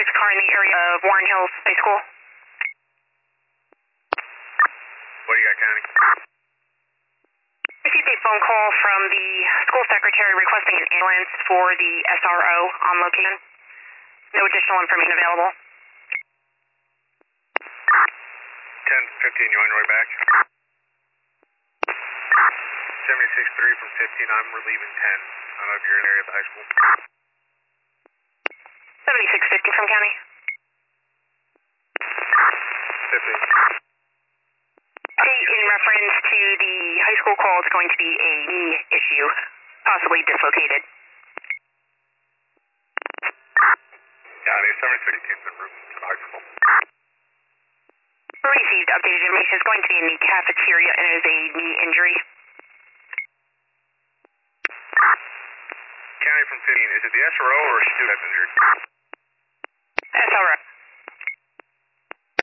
car in the area of Warren Hills High School. What do you got, County? Received a phone call from the school secretary requesting an ambulance for the SRO on location. No additional information available. 10-15, you on your way back? 76-3 from 15, I'm relieving 10. I don't know if you're in the area of the high school. 7650 from County. 15. In reference to the high school call, it's going to be a knee issue, possibly dislocated. County, 76 teams en route to the high school. Received updated information. It's going to be in the cafeteria and it is a knee injury. County from 15, is it the SRO or a student that's injured?